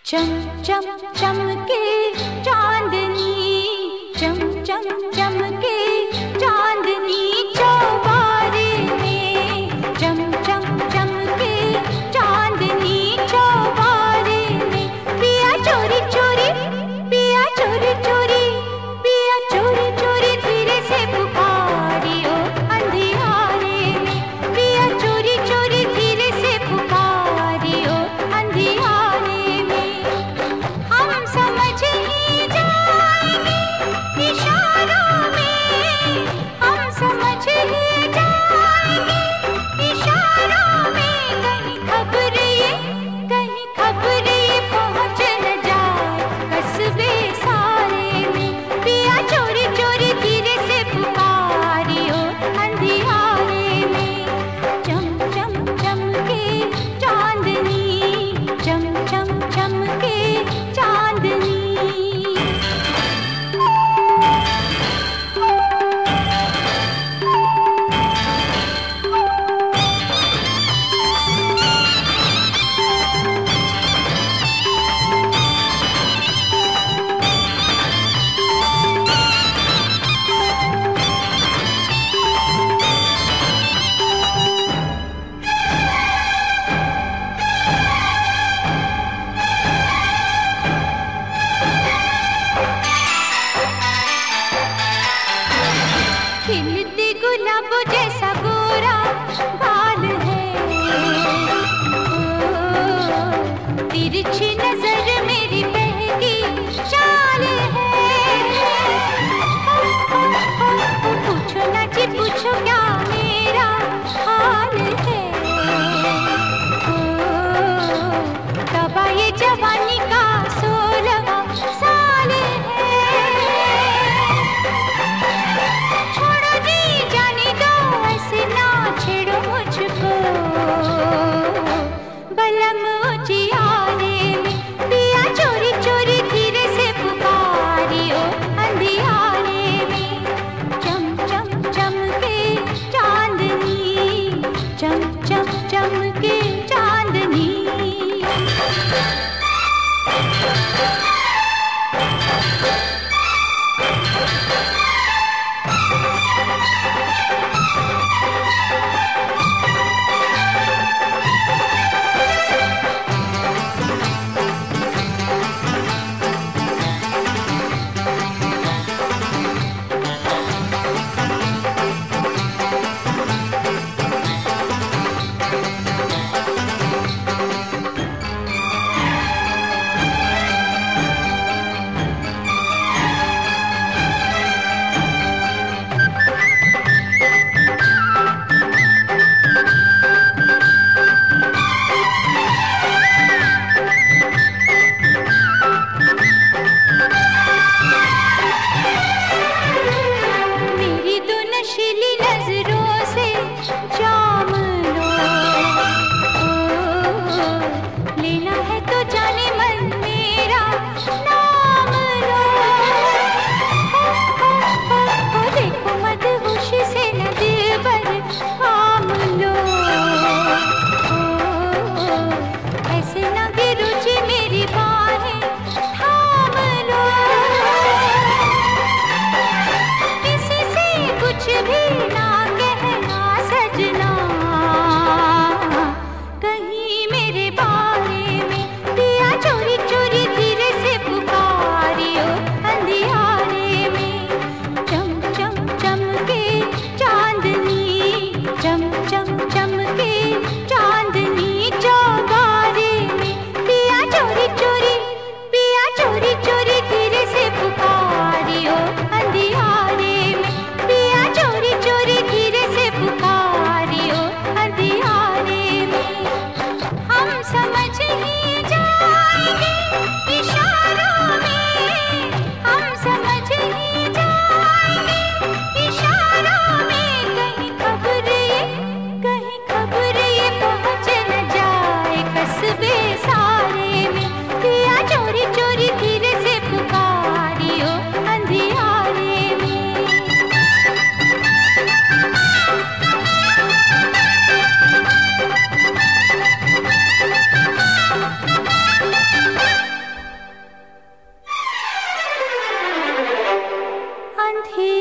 चम चम चमके चांदनी, चम चम चमके चांदनी चौबारे में, चम चम चमके चांदनी चौबारे में। पिया चोरी चोरी, पिया चोरी चोरी, पिया चोरी चोरी धीरे से पुकारियो अंधियारे में। पिया चोरी चोरी धीरे से पुकारियो अंधियारे में। हम समझ ही जाएंगे इशारों में, हम समझ ही जाएंगे इशारों में। कहीं खबर ये पहुंच न जाए कस्बे सारे में। पिया चोरी चोरी धीरे से पुकारियो अंधियारे में। चम चम चमके चांदनी, चम चम चमके चांदनी। खिलते गुलाबों जैसा गोरा गाल है, तिरछी नजर मेरी बहकी चाल है। पूछो ना जी पूछो क्या मेरा हाल है। तबा ये जवानी का 16वां साल है। छोड़ो जी जाने दो ऐसे ना छेड़ो मुझको, बलम उजियारे में।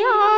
दिया